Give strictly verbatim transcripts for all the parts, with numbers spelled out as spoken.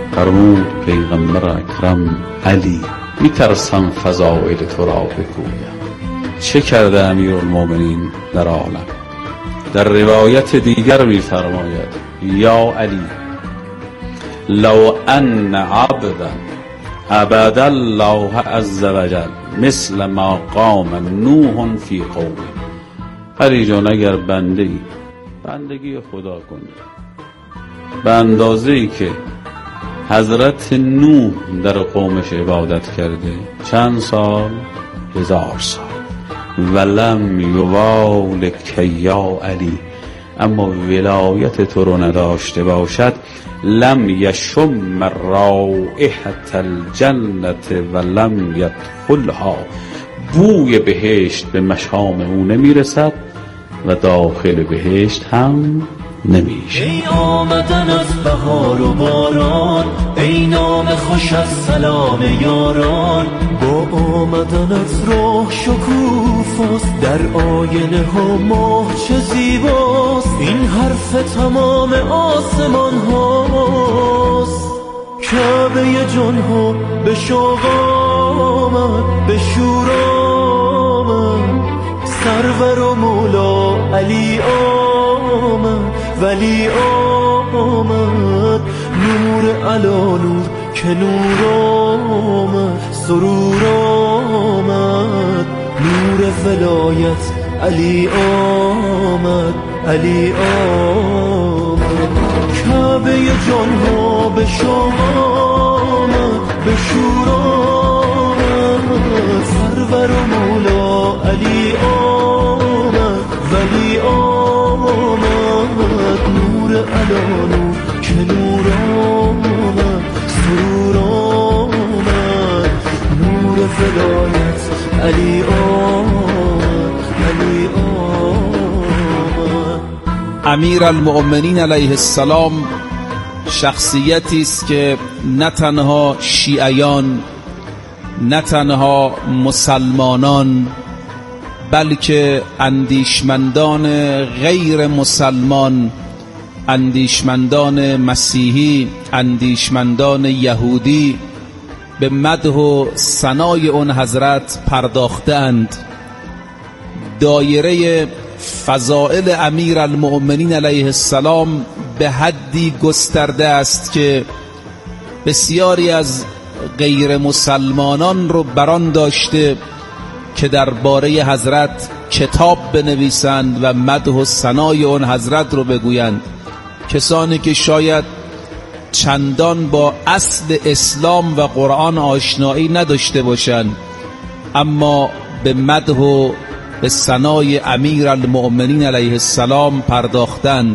فرمود پیغمبر اکرم علی میترسم فضائل تو را بگویم. چه کرده امیرالمؤمنین در عالم؟ در روایت دیگر میفرماید یا علی لو ان عبدا عبد الله عز وجل مثل ما قام نوح فی قومه. علی جان اگر بنده ای بندگی خدا کنی به اندازه ای که حضرت نوح در قومش عبادت کرده، چند سال؟ هزار سال. ولم یوالک یا علی، اما ولایت تو رو نداشته باشد، لم یشم رائحة الجنة ولم یدخلها، بوی بهشت به مشام او نمیرسد و داخل بهشت هم نمیشه. ای آمدن از بهار و باران، ای نام خوش از سلام یاران، با آمدن از راه شکوفاست، در آینه ها ماه چه زیباست، این حرف تمام آسمان هاست. کعبه جان ها به شوق آمد، به شور آمد، سرور و مولا علی آمد، ولی آمد، نور علا نور که نور آمد، سرور آمد، نور ولایت علی آمد، علی آمد. کعبه جان ها به شوق آمد، به شور آمد، سرور و مولا علی آمد، ولی آمد، نور علا نور که نور آمد، سرور آمد، نور ولایت علی آمد، علی آمد. امیرالمؤمنین علیه السلام شخصیتی است که نه تنها شیعیان، نه تنها مسلمانان، بلکه اندیشمندان غیر مسلمان، اندیشمندان مسیحی، اندیشمندان یهودی به مدح و ثنای اون حضرت پرداختند. دایره فضائل امیرالمؤمنین علیه السلام به حدی گسترده است که بسیاری از غیر مسلمانان رو بران داشته که درباره حضرت کتاب بنویسند و مدح و ثنای اون حضرت رو بگویند. کسانی که شاید چندان با اصل اسلام و قرآن آشنایی نداشته باشند، اما به مدح و به ثنای امیرالمؤمنین علیه السلام پرداختند.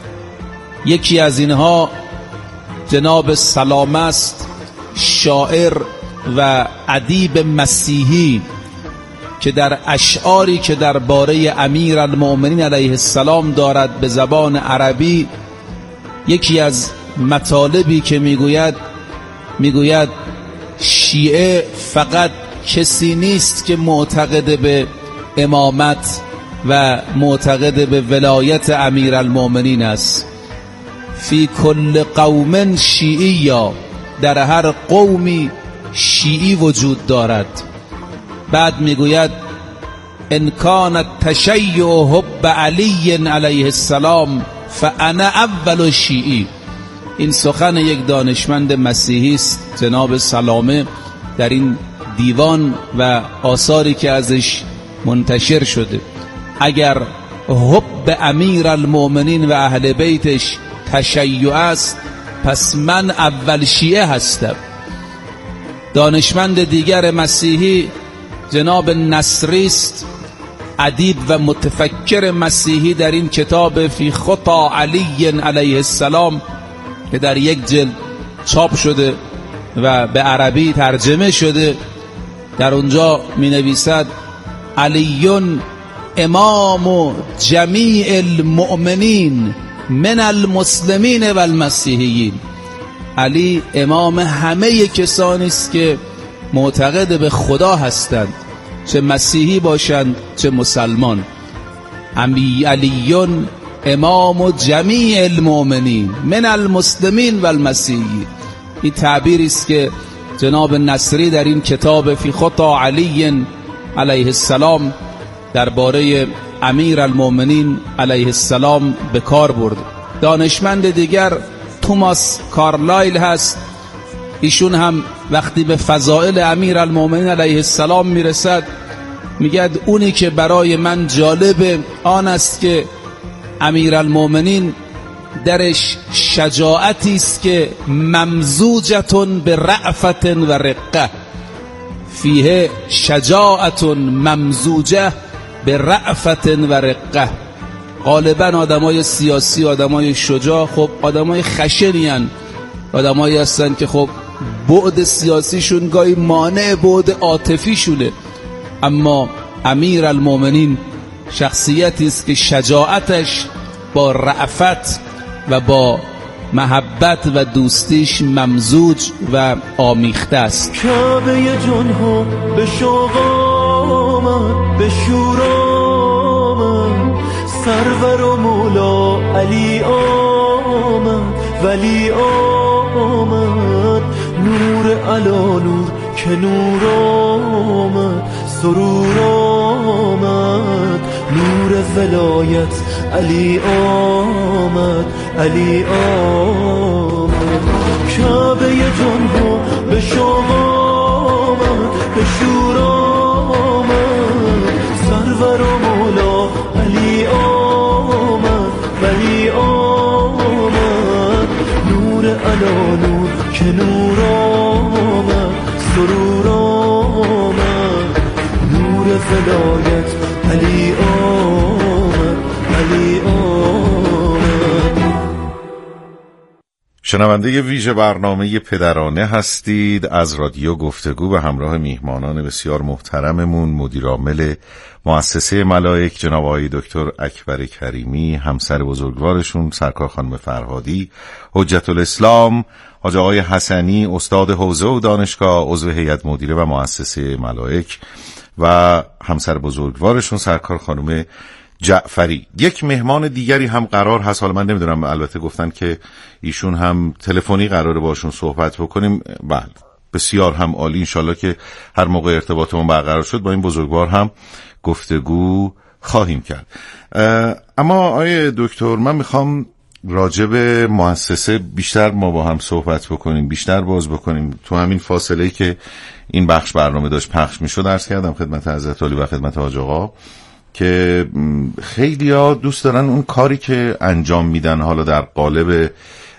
یکی از اینها جناب سلامه است، شاعر و ادیب مسیحی که در اشعاری که درباره امیرالمؤمنین علیه السلام دارد به زبان عربی، یکی از مطالبی که میگوید میگوید شیعه فقط کسی نیست که معتقد به امامت و معتقد به ولایت امیرالمؤمنین است، فی کل قوم شیعی، در هر قومی شیعی وجود دارد. بعد میگوید ان کان التشیع حب علی علیه السلام فانا اول شیعی. این سخن یک دانشمند مسیحی است، جناب سلامه، در این دیوان و آثاری که ازش منتشر شده. اگر حب امیرالمؤمنین و اهل بیتش تشیع است، پس من اول شیعه هستم. دانشمند دیگر مسیحی جناب نصری است، ادیب و متفکر مسیحی، در این کتاب فی خطا علی علیه السلام که در یک جلد چاپ شده و به عربی ترجمه شده، در اونجا می نویسد علیون امام جمیع المؤمنین من المسلمین و المسیحیین. علی امام همه کسانی است که معتقد به خدا هستند، چه مسیحی باشند چه مسلمان. علیون امام جمیع المؤمنین من المسلمین و المسیحیین. این تعبیری است که جناب نصری در این کتاب فی خطا علی علیه السلام درباره امیر المؤمنین علیه السلام به کار برد. دانشمند دیگر توماس کارلایل هست، ایشون هم وقتی به فضائل امیر المؤمنین علیه السلام میرسد میگد اونی که برای من جالب آن است که امیر المؤمنین درش شجاعتی است که ممزوجتون به رأفت و رقه، فیه شجاعت ممزوجه به رأفت و رقه. غالبا آدمای سیاسی، آدمای شجاع، خب آدمای خشنی هستند، آدمایی هستن که خب بعد سیاسیشون گاهی مانع بعد عاطفی شونه، اما امیر المؤمنین شخصیتی است که شجاعتش با رأفت و با محبت و دوستیش ممزوج و آمیخته است. کعبه جان ها به شوق آمد، به شور آمد، سرور و مولا علی آمد، ولی آمد، نور علا نور که نور آمد، سرور آمد، نور ولایت علی آمد، علی آمد. کعبه جان ها به شوق آمد، به شور آمد، سرور و مولا علی آمد، ولی آمد، نور علا نور که نور آمد، سرور آمد، نور ولایت علی آمد، علی آمد. شنونده ویژه برنامه پدرانه هستید از رادیو گفتگو به همراه میهمانان بسیار محترممون، مدیرعامل مؤسسه ملائک جناب آقای دکتر اکبر کریمی، همسر بزرگوارشون سرکار خانم فرهادی، حجت الاسلام حاج آقای حسنی، استاد حوزه و دانشگاه، عضو هیئت مدیره و مؤسسه ملائک، و همسر بزرگوارشون سرکار خانم جعفری. یک مهمان دیگری هم قرار هست، حالا من نمیدونم، البته گفتن که ایشون هم تلفنی قراره باشون صحبت بکنیم. بله بسیار هم عالی، انشالله که هر موقع ارتباطمون برقرار شد با این بزرگوار هم گفتگو خواهیم کرد. اما آقای دکتر من میخوام راجع به مؤسسه بیشتر ما با هم صحبت بکنیم، بیشتر باز بکنیم. تو همین فاصله‌ای که این بخش برنامه داشت پخش میشد عرض کردم خدمت حضرت عالی و خدمت حاج آقا که خیلی‌ها دوست دارن اون کاری که انجام میدن حالا در قالب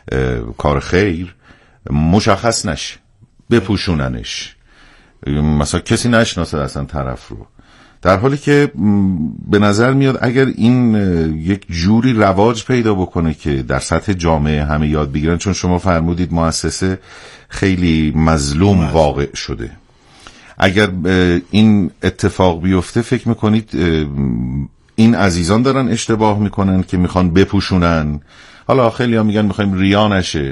کار خیر مشخص نشه، بپوشوننش، مثلا کسی نشناسه اصلا طرف رو، در حالی که به نظر میاد اگر این یک جوری رواج پیدا بکنه که در سطح جامعه همه یاد بگیرن، چون شما فرمودید مؤسسه خیلی مظلوم واقع شده، اگر این اتفاق بیفته فکر میکنید این عزیزان دارن اشتباه میکنن که میخوان بپوشونن؟ حالا خیلی ها میگن میخوایم ریا نشه،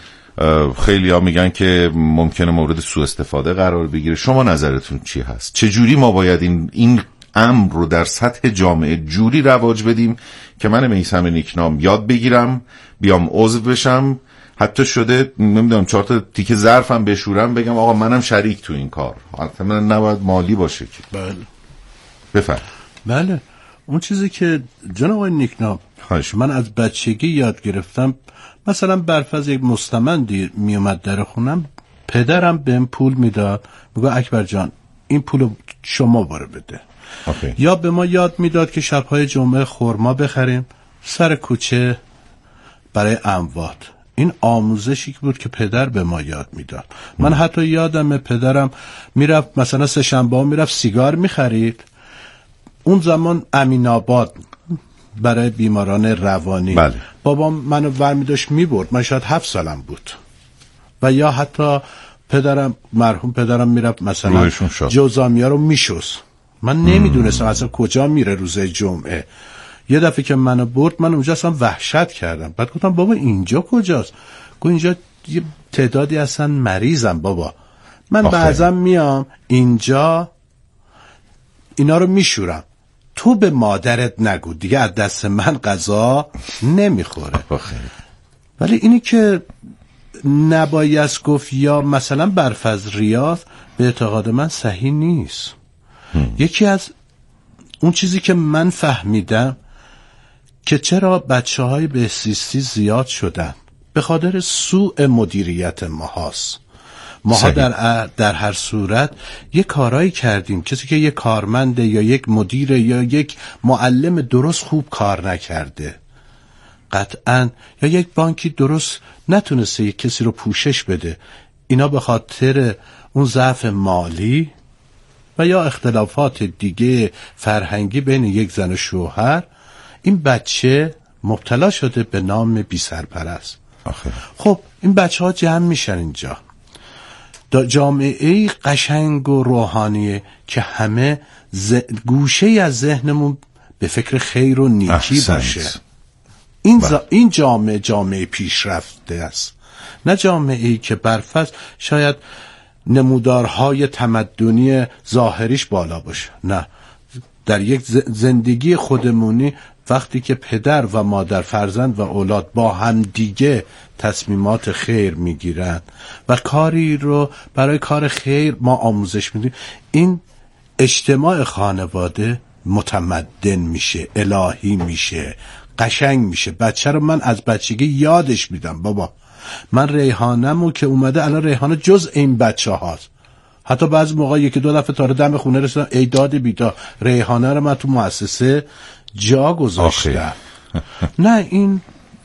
خیلی ها میگن که ممکنه مورد سوء استفاده قرار بگیره. شما نظرتون چی هست؟ چجوری ما باید این این امر رو در سطح جامعه جوری رواج بدیم که من میثم نیکنام یاد بگیرم، بیام عضو بشم، حتی شده نمیدونم چهار تا تیکه ظرفم بشورم بگم آقا منم شریک تو این کار، حتی من نباید مالی باشه که. بله بفرمایید. بله اون چیزی که جناب آقای نیکنام من از بچگی یاد گرفتم، مثلا برفض یک مستمندی میومد در خونم، پدرم بهم پول میداد، میگه اکبر جان این پولو شما باره بده. آخی. یا به ما یاد میداد که شبهای جمعه خرما بخریم سر کوچه برای اموات. این آموزشی بود که پدر به ما یاد میداد. من حتی یادمه پدرم میرفت مثلا سه شنبه ها میرفت سیگار میخرید، اون زمان امین آباد برای بیماران روانی. بله. بابام منو برمی داشت میبرد، من شاید هفت سالم بود. و یا حتی پدرم مرحوم پدرم میرفت مثلا جوزامیا رو میشست، من نمیدونستم اصلا کجا میره روز جمعه. یه دفعه که منو برد من اونجا اصلا وحشت کردم، بعد گفتم بابا اینجا کجاست؟ گفت اینجا یه تعدادی اصلا مریضم بابا، من بعضا میام اینجا اینا رو میشورم، تو به مادرت نگو دیگه از دست من غذا نمیخوره. ولی اینی که نباید گفت یا مثلا برفض ریاض به اعتقاد من صحیح نیست. هم. یکی از اون چیزی که من فهمیدم که چرا بچه های بهزیستی زیاد شدن به خاطر سوء مدیریت ماهاست. ماها در, در هر صورت یک کارایی کردیم، کسی که یک کارمنده یا یک مدیر یا یک معلم درست خوب کار نکرده قطعاً، یا یک بانکی درست نتونسته یک کسی رو پوشش بده، اینا به خاطر اون ضعف مالی و یا اختلافات دیگه فرهنگی بین یک زن و شوهر این بچه مبتلا شده به نام بی سرپرست. آخه. خب این بچه ها جمع میشن اینجا، جامعه قشنگ و روحانیه که همه ز... گوشه از ذهنمون به فکر خیر و نیکی احسنت. باشه. این, ز... این جامعه جامعه پیشرفته است، نه جامعه ای که برفض شاید نمودارهای تمدنی ظاهریش بالا باشه. نه، در یک زندگی خودمونی وقتی که پدر و مادر، فرزند و اولاد با هم دیگه تصمیمات خیر میگیرن و کاری رو برای کار خیر ما آموزش میدیم، این اجتماع خانواده متمدن میشه، الهی میشه، قشنگ میشه. بچه رو من از بچگی یادش میدم، بابا من ریحانمو که اومده الان ریحانه جز این بچه هاست. حتی بعضی موقع یکی دو دفعه تاره دم خونه رسیدم، ای داد بیدا ریحانه رو من تو مؤسسه جا گذاشتم. نه، این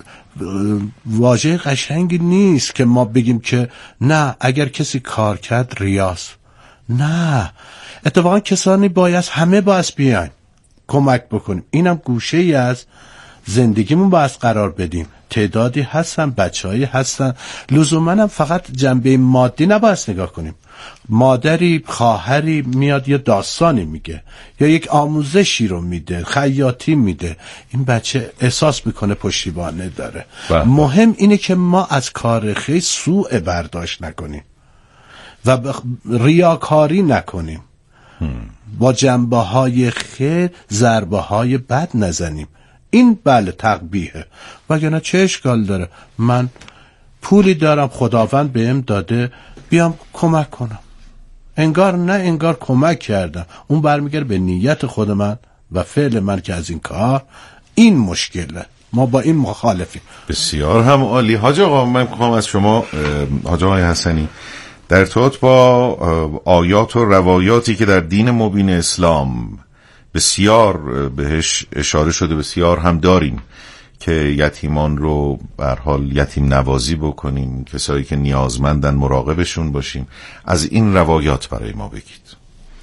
واژه قشنگی نیست که ما بگیم که نه اگر کسی کار کرد ریاض. نه، اتفاقا کسانی باید، همه باید بیاین کمک بکنیم. اینم گوشه ای از زندگیمون باید قرار بدیم. تعدادی هستن، بچه‌هایی هستن، لزوماً هم فقط جنبه مادی نباید نگاه کنیم. مادری، خواهری میاد یه داستانی میگه یا یک آموزشی رو میده، خیاطی میده، این بچه احساس میکنه پشتیبانه داره. بله. مهم اینه که ما از کار خیر سوء برداشت نکنیم و بخ... ریاکاری نکنیم. هم. با جنبه های خیر ضربه های بد نزنیم. این بله تقبیحه، وگرنه چه اشکال داره؟ من پولی دارم، خداوند بهم داده، بیام کمک کنم. انگار نه انگار کمک کردم. اون برمیگرده به نیت خود من و فعل من که از این کار این مشکله. ما با این مخالفیم. بسیار هم عالی. حاج آقا، من میخوام از شما حاج آقای حسنی در ارتباط با آیات و روایاتی که در دین مبین اسلام بسیار بهش اشاره شده، بسیار هم داریم که یتیمان رو به هر حال یتیم نوازی بکنیم، کسایی که نیازمندن مراقبشون باشیم، از این روایات برای ما بگید.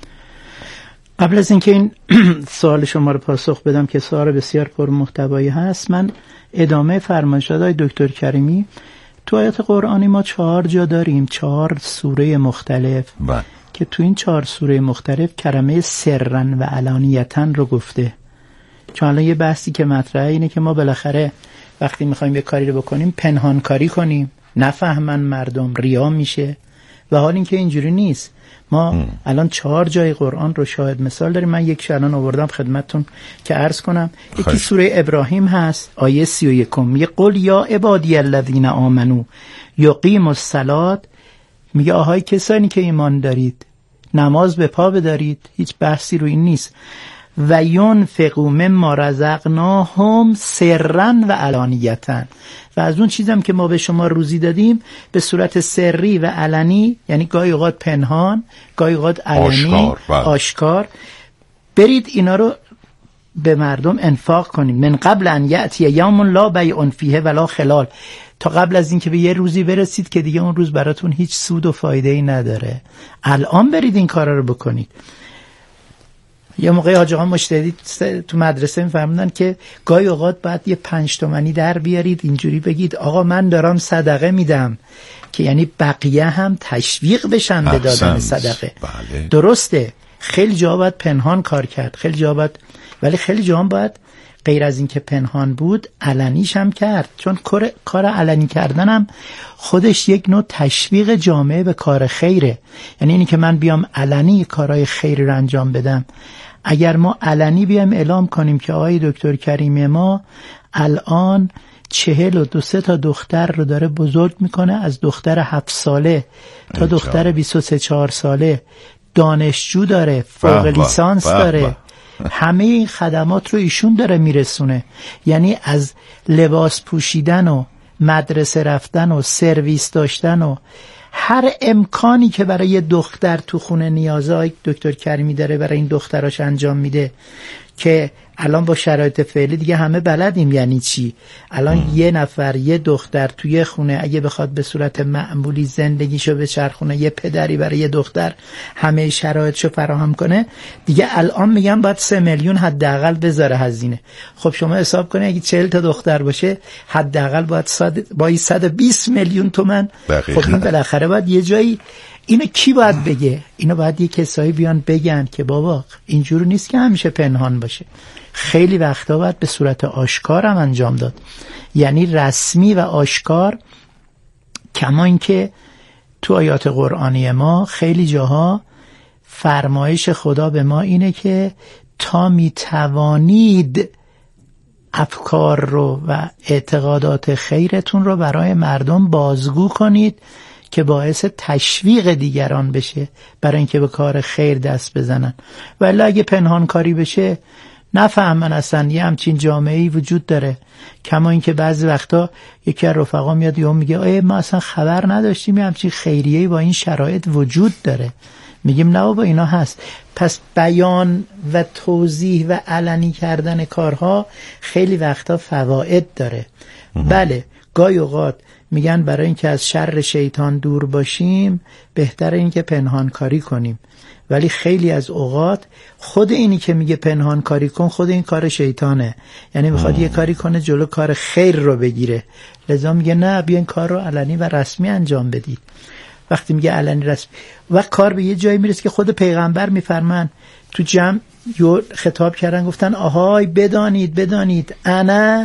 قبل از اینکه این سوال شما رو پاسخ بدم که سوال بسیار پرمحتوایی هست، من ادامه فرمایشات های دکتر کریمی. تو آیات قرآنی ما چهار جا داریم، چهار سوره مختلف با. که تو این چهار سوره مختلف کلمه سرن و علانیتن رو گفته. چون الان یه بحثی که مطرحه اینه که ما بالاخره وقتی میخوایم یه کاری رو بکنیم پنهان کاری کنیم، نفهمن مردم، ریا میشه، و حال این که اینجوری نیست. ما ام. الان چهار جای قرآن رو شاهد مثال داریم. من یک الان آوردم خدمتتون که عرض کنم. یکی سوره ابراهیم هست، آیه سی و یکم، میگه قل یا عبادی الذین آمنو یقیموا الصلاة، میگه آهای کسانی که ایمان دارید نماز به پا بدارید، هیچ بحثی رو این نیست، و ینفقوا مما رزقناهم سرا و علانیتا، و از اون چیزم که ما به شما روزی دادیم به صورت سری و علنی، یعنی گاهی اوقات پنهان، گاهی اوقات علنی، آشکار, آشکار، برید اینا رو به مردم انفاق کنیم. من قبل ان یأتی یوم لا بیع فیه ولا خلال، تا قبل از اینکه به یه روزی برسید که دیگه اون روز براتون هیچ سود و فایده ای نداره، الان برید این کارا رو بکنید. یه موقعی حاج آقا مجتهدی تو مدرسه میفهمیدن که گاهی اوقات باید یه پنج تومانی در بیارید، اینجوری بگید آقا من دارم صدقه میدم، که یعنی بقیه هم تشویق بشن به دادن صدقه. بله. درسته خیلی جا باید پنهان کار کرد، خیلی جا باید، ولی خیلی جا هم باید غیر از این که پنهان بود علنیش هم کرد، چون کار علنی کردن هم خودش یک نوع تشویق جامعه به کار خیره. یعنی اینی که من بیام علنی کارهای خیری رو انجام بدم، اگر ما علنی بیام اعلام کنیم که آقای دکتر کریمی ما الان چهل و دو سه تا دختر رو داره بزرگ میکنه، از دختر هفت ساله تا دختر بیست و سه چهار ساله، دانشجو داره، فوق لیسانس داره، همه این خدمات رو ایشون داره میرسونه. یعنی از لباس پوشیدن و مدرسه رفتن و سرویس داشتن و هر امکانی که برای یه دختر تو خونه نیازهای دکتر کریمی داره برای این دختراش انجام میده که الان با شرایط فعلی دیگه همه بلدیم یعنی چی. الان ام. یه نفر یه دختر توی خونه اگه بخواد به صورت معمولی زندگیشو بچرخونه، یه پدری برای یه دختر همه شرایطشو فراهم کنه، دیگه الان میگم باید سه میلیون حداقل بذاره هزینه. خب شما حساب کنید اگه چهل تا دختر باشه حداقل باید صد با صد و بیست میلیون تومان. خب این بالاخره باید یه جایی، اینو کی باید بگه؟ اینو باید یه کسایی بیان بگن که بابا اینجور نیست که همیشه پنهان باشه، خیلی وقتا باید به صورت آشکار هم انجام داد، یعنی رسمی و آشکار. کما اینکه تو آیات قرآنی ما خیلی جاها فرمایش خدا به ما اینه که تا میتوانید افکار رو و اعتقادات خیرتون رو برای مردم بازگو کنید که باعث تشویق دیگران بشه برای اینکه به کار خیر دست بزنن. ولی اگه پنهان کاری بشه نفهمن اصلا یه همچین جامعه‌ای وجود داره. کما اینکه بعضی وقتا یکی از رفقا میاد یهو میگه ای ما اصلا خبر نداشتیم یه همچین خیریه‌ای با این شرایط وجود داره. میگیم نه بابا اینا هست. پس بیان و توضیح و علنی کردن کارها خیلی وقتا فواید داره. بله گاهی اوقات میگن برای اینکه از شر شیطان دور باشیم بهتره اینکه پنهان کاری کنیم، ولی خیلی از اوقات خود اینی که میگه پنهان کاری کن خود این کار شیطانه، یعنی میخواد یه کاری کنه جلو کار خیر رو بگیره، لذا میگه نه بیا این کار رو علنی و رسمی انجام بدید. وقتی میگه علنی رسمی و کار به یه جایی میرسه که خود پیغمبر میفرمان تو جمع یو خطاب کردن گفتن آهای بدانید بدانید انا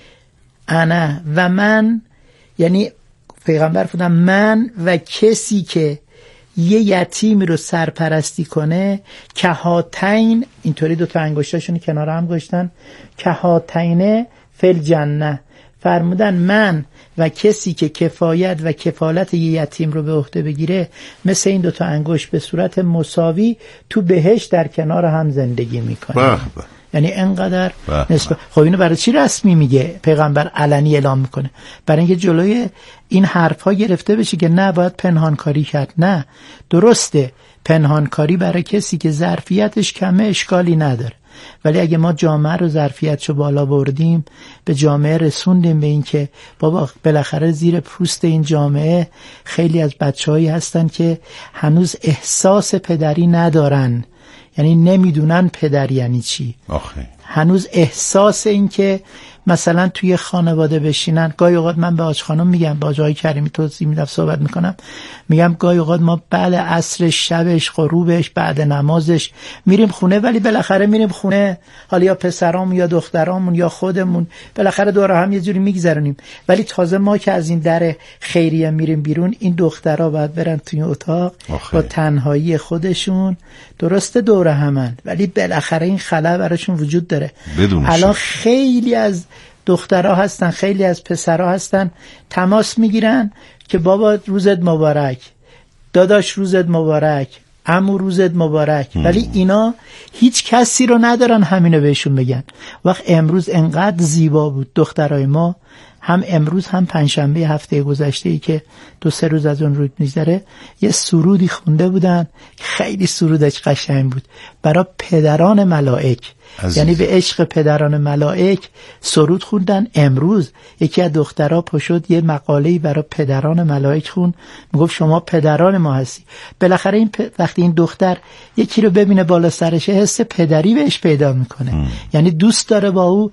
انا و من، یعنی پیغمبر فرمودن من و کسی که یه یتیمی رو سرپرستی کنه که هاتین، اینطوری دو تا انگشتاشون کنار هم گذاشتن، که هاتین فی الجنه، فرمودن من و کسی که کفایت و کفالت یه یتیم رو به عهده بگیره مثل این دو تا انگشت به صورت مساوی تو بهشت در کنار هم زندگی میکنه. یعنی انقدر نسبت. خب اینو برای چی رسمی میگه پیغمبر علنی اعلام میکنه؟ برای اینکه جلوی این حرفا گرفته بشه که نه باید پنهانکاری کرد. نه درسته پنهانکاری برای کسی که ظرفیتش کمه اشکالی نداره، ولی اگه ما جامعه رو ظرفیتشو بالا بردیم، به جامعه رسوندیم به این که بابا بالاخره زیر پوست این جامعه خیلی از بچه‌هایی هستن که هنوز احساس پدری ندارن، یعنی نمیدونن پدر یعنی چی. آخه. هنوز احساس این که مثلا توی خانواده بشینن. گاهی اوقات من به آج خانم میگم، با آقای کریمی توضیح میدم صحبت میکنم، میگم گاهی اوقات ما بعد عصر شبش غروبش بعد نمازش میریم خونه، ولی بالاخره میریم خونه حالا یا پسرامون یا دخترامون یا خودمون بالاخره دور هم یه جوری میگذرونیم، ولی تازه ما که از این در خیریه میریم بیرون این دخترها باید برن توی اتاق با تنهایی خودشون. درسته دور همن ولی بالاخره این خلا براشون وجود داره. الان خیلی از دخترها هستن خیلی از پسرها هستن تماس میگیرن که بابا روزت مبارک، داداش روزت مبارک، عمو روزت مبارک، ام. ولی اینا هیچ کسی رو ندارن همینو بهشون بگن. وقت امروز انقدر زیبا بود دخترای ما، هم امروز هم پنجشنبه هفته گذشته ای که دو سه روز از اون رو میذاره یه سرودی خونده بودن، خیلی سرودش قشنگ بود برای پدران ملائک، عزیز. یعنی به عشق پدران ملائک سرود خوندن. امروز یکی از دخترها پشد یه مقاله‌ای برای پدران ملائک خون، میگفت شما پدران ما هستی. بالاخره این پ... وقتی این دختر یکی رو ببینه بالا سرشه حس پدری بهش پیدا میکنه، ام. یعنی دوست داره با او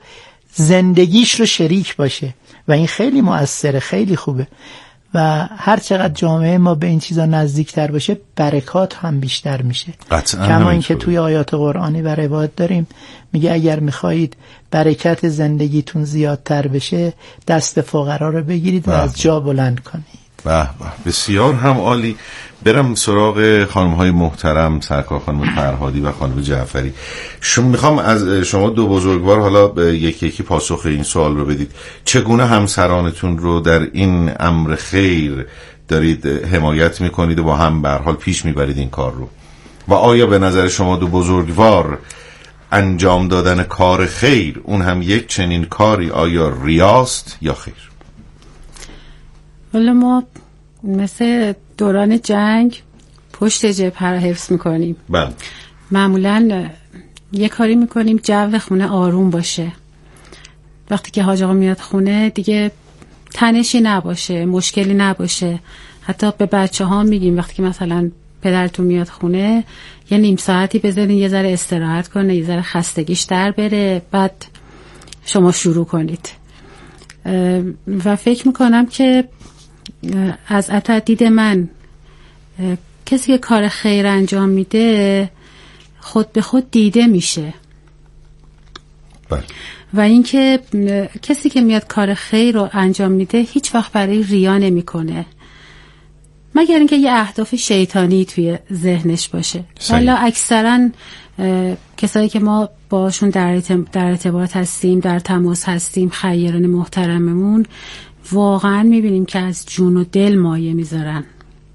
زندگیش رو شریک باشه و این خیلی مؤثره، خیلی خوبه. و هر چقدر جامعه ما به این چیزا نزدیکتر باشه برکات هم بیشتر میشه. کما اینکه توی آیات قرآنی و روایت داریم میگه اگر میخواهید برکت زندگیتون زیادتر بشه دست فقرا رو بگیرید و از جا بلند کنید. به به، بسیار هم عالی. برم سراغ خانم های محترم، سرکار خانم فرهادی و خانم جعفری. شما میخوام از شما دو بزرگوار حالا یکی یکی پاسخ این سوال رو بدید. چگونه همسرانتون رو در این امر خیر دارید حمایت میکنید و با هم به هر حال پیش میبرید این کار رو؟ و آیا به نظر شما دو بزرگوار انجام دادن کار خیر، اون هم یک چنین کاری، آیا ریاست یا خیر؟ ولی ما مثل دوران جنگ پشت جبهه رو حفظ میکنیم. بله. معمولا یه کاری میکنیم جو خونه آروم باشه. وقتی که حاج آقا میاد خونه دیگه تنشی نباشه، مشکلی نباشه. حتی به بچه ها میگیم وقتی که مثلا پدرتون میاد خونه یه نیم ساعتی بذارین یه ذره استراحت کنه، یه ذره خستگیش در بره، بعد شما شروع کنید. و فکر میکنم که از دید من کسی که کار خیر انجام میده خود به خود دیده میشه. بله. و اینکه کسی که میاد کار خیر رو انجام میده هیچ وقت برای ریا نمیکنه، مگر اینکه یه اهداف شیطانی توی ذهنش باشه. حالا اکثرا کسایی که ما باشون در در ارتباط هستیم، در تماس هستیم، خیران محترممون، واقعا میبینیم که از جون و دل مایه میذارن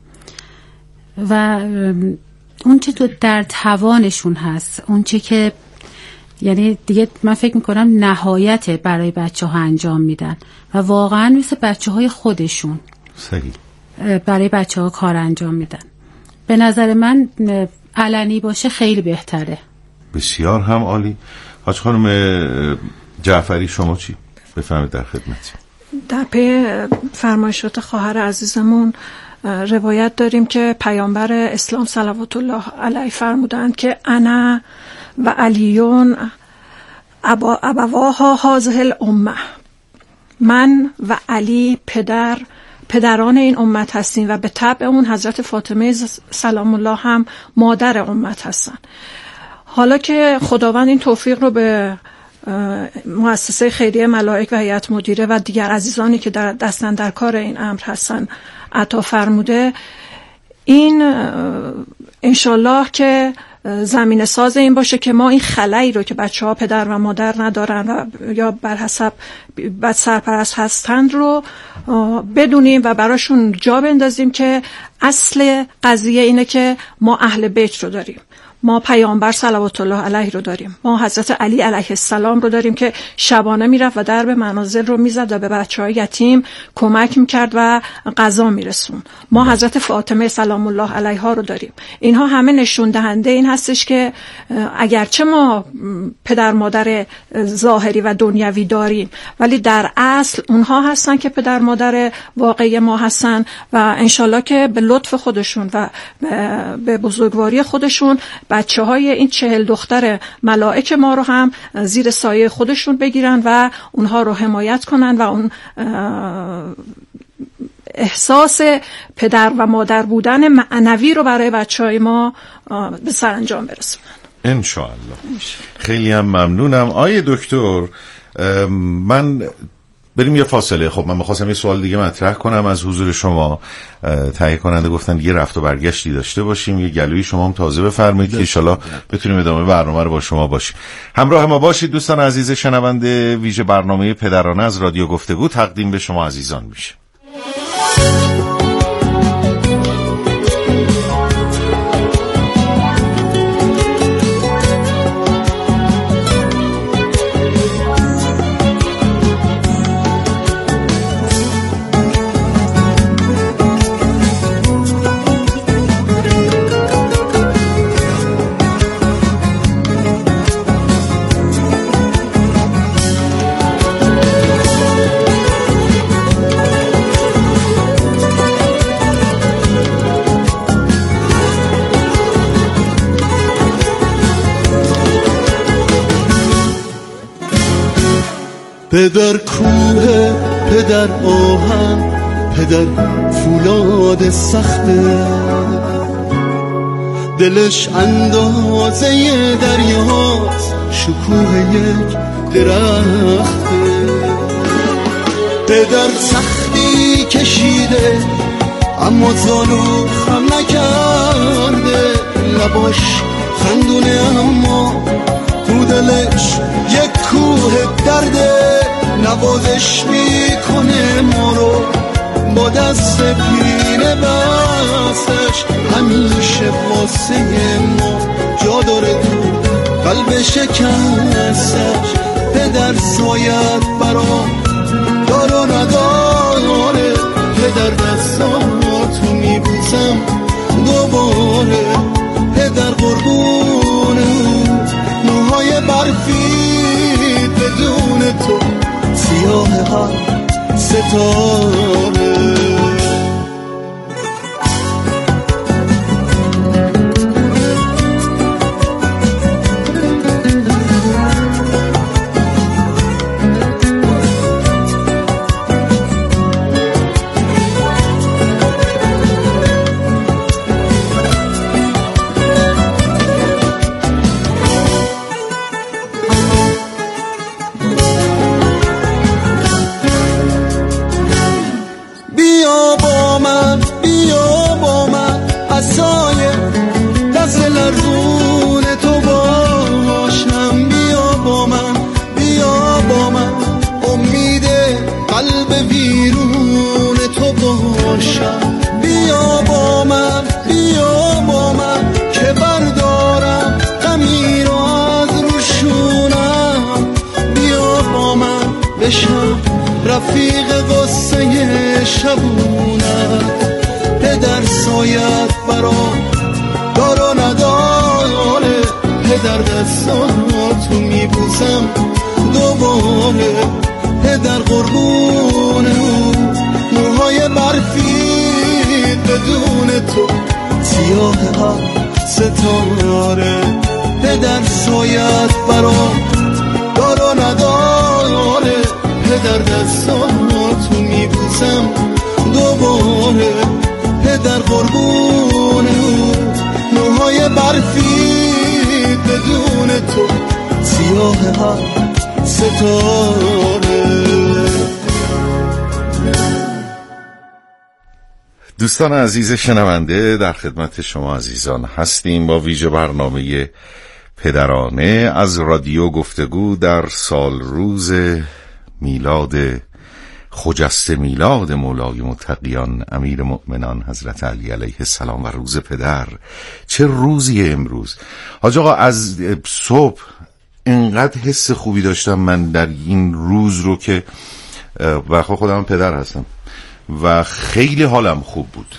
و اون چه تو در توانشون هست، اون چه که یعنی دیگه من فکر میکنم نهایت برای بچه ها انجام میدن و واقعا مثل بچه های خودشون صحیح برای بچه ها کار انجام میدن. به نظر من علنی باشه خیلی بهتره. بسیار هم عالی. حاج خانم جعفری شما چی؟ بفهمید در خدمتی. در پی فرمایشات خواهر عزیزمون روایت داریم که پیامبر اسلام صلوات الله علیه فرمودند که انا و علیون ابا ابواها هذه الامه، من و علی پدر پدران این امت هستیم و به طبع اون حضرت فاطمه سلام الله هم مادر امت هستن. حالا که خداوند این توفیق رو به مؤسسه خیریه ملائک و هیئت مدیره و دیگر عزیزانی که در دستن در کار این امر هستن عطا فرموده، این انشالله که زمین ساز این باشه که ما این خلایی رو که بچه ها پدر و مادر ندارن و یا بر حسب بد سرپرست هستند رو بدونیم و براشون جا بندازیم که اصل قضیه اینه که ما اهل بیت رو داریم، ما پیامبر صلوات الله علیه رو داریم، ما حضرت علی علیه السلام رو داریم که شبانه میرفت و درب منازل رو میزد و به بچهای یتیم کمک میکرد و غذا میرسون. ما حضرت فاطمه سلام الله علیها رو داریم. اینها همه نشون دهنده این هستش که اگرچه ما پدر مادر ظاهری و دنیوی داریم، ولی در اصل اونها هستن که پدر مادر واقعی ما هستن و انشالله که به لطف خودشون و به بزرگواری خودشون بچه های این چهل دختر ملائک ما رو هم زیر سایه خودشون بگیرن و اونها رو حمایت کنن و اون احساس پدر و مادر بودن معنوی رو برای بچه های ما به سرانجام برسونن انشاءالله. خیلی هم ممنونم. آیه دکتر، من بریم یه فاصله. خب من می‌خواستم یه سوال دیگه مطرح کنم از حضور شما. تهیه کننده گفتن یه رفت و برگشتی داشته باشیم، یه گلوی شما هم تازه بفرمایید که ان شاءالله بتونیم ادامه برنامه رو با شما باشیم. همراه ما باشید دوستان عزیز شنونده. ویژه برنامه پدرانه از رادیو گفتگو تقدیم به شما عزیزان میشه. پدر کوه، پدر آهن، پدر فولاد سخته، دلش اندازه دریاست، شکوه یک درخته. پدر سختی کشیده اما زانو خم نکرده، لباش خندونه اما تو دلش یک کوه درده. نوازش میکنه ما رو با دست پینه بستش، همیشه واسه ما جا داره تو قلب شکستش. پدر سایت برام دار و نداره، پدر دستاتو میبوسم دوباره. پدر قربونه موهای برفی بدون تو سیاه هر ستاره. رفیق قصه شبونت. پدر سایت برام دار و نداره، پدر دستاتو میبوسم دوباره. پدر قربونه موهای برفی بدون تو سیاه هر ستاره. پدر سایت برام دار و نداره، پدر دستاتو میبوسم دوباره. پدر قربونه موهای برفی بدون تو سیاه هر ستاره. دوستان عزیز شنونده، در خدمت شما عزیزان هستیم با ویژه برنامه پدرانه از رادیو گفتگو در سال روز میلاد خجسته میلاد مولای متقیان امیر مؤمنان حضرت علی علیه السلام و روز پدر. چه روزی امروز حاج آقا. از صبح اینقدر حس خوبی داشتم من در این روز رو که و خودم پدر هستم و خیلی حالم خوب بود،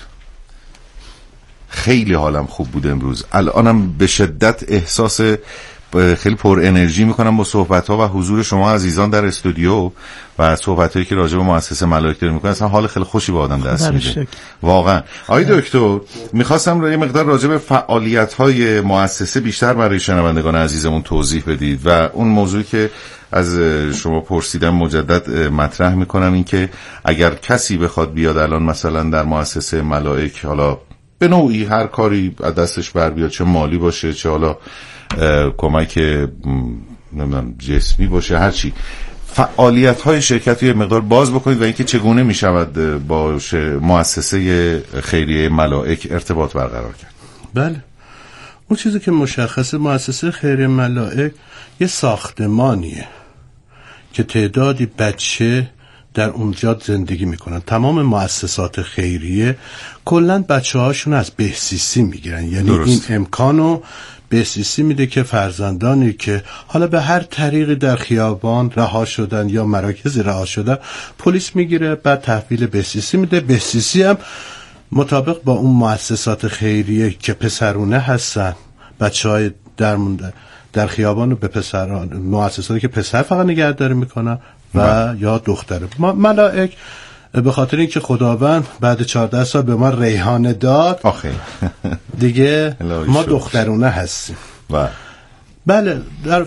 خیلی حالم خوب بود امروز. الانم به شدت احساس خیلی پر انرژی میکنم با صحبت‌ها و حضور شما عزیزان در استودیو و صحبت‌هایی که راجع به مؤسسه ملائک داریم میکنن. اصلا حال خیلی خوشی به آدم دست میده واقعا. آقای دکتر، میخواستم یه مقدار راجع به فعالیت‌های مؤسسه بیشتر برای شنوندگان عزیزمون توضیح بدید و اون موضوعی که از شما پرسیدم مجدد مطرح میکنم، این که اگر کسی بخواد بیاد الان مثلا در مؤسسه ملائک، حالا به نوعی هر کاری از دستش بر بیاد، چه مالی باشه چه حالا کمک نمیدونم جسمی باشه، هرچی، فعالیت های شرکت یه مقدار باز بکنید و اینکه چگونه می شود با مؤسسه خیریه ملائک ارتباط برقرار کرد. بله، اون چیزی که مشخصه مؤسسه خیریه ملائک یه ساختمانیه که تعدادی بچه در اونجا زندگی میکنن. تمام مؤسسات خیریه کلن بچه هاشون از بهسیسی میگیرن، یعنی درست. این امکانو بهسیسی میده که فرزندانی که حالا به هر طریقی در خیابان رها شدن یا مراکزی رها شدن پلیس میگیره، بعد تحویل بهسیسی میده. بهسیسی هم مطابق با اون مؤسسات خیریه که پسرونه هستن، بچه های در مونده در خیابان به پسران، مؤسساتی که پسر فقط نگهداری میکنن و من. یا دختره. ملائک به خاطر اینکه خداوند بعد چهارده سال به ما ریحانه داد آخه دیگه ما دخترونه هستیم. و بله، در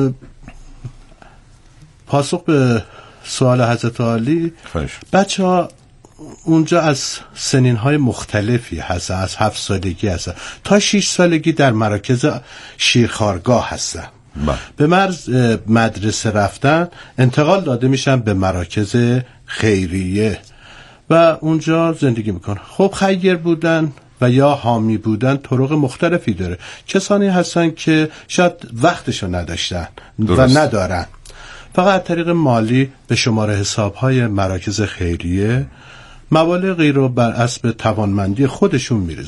پاسخ به سوال حضرت عالی، بچه ها اونجا از سنین های مختلفی هستن، از هفت سالگی هستن تا شش سالگی در مراکز شیرخوارگاه هستن. با. به مرز مدرسه رفتن انتقال داده میشن به مراکز خیریه و اونجا زندگی میکنن. خب خیر بودن و یا حامی بودن طرق مختلفی داره. کسانی هستن که شاید وقتشو نداشتن درست. و ندارن، فقط طریق مالی به شماره حساب‌های مراکز خیریه مبالغی رو بر اساس توانمندی خودشون میرزن.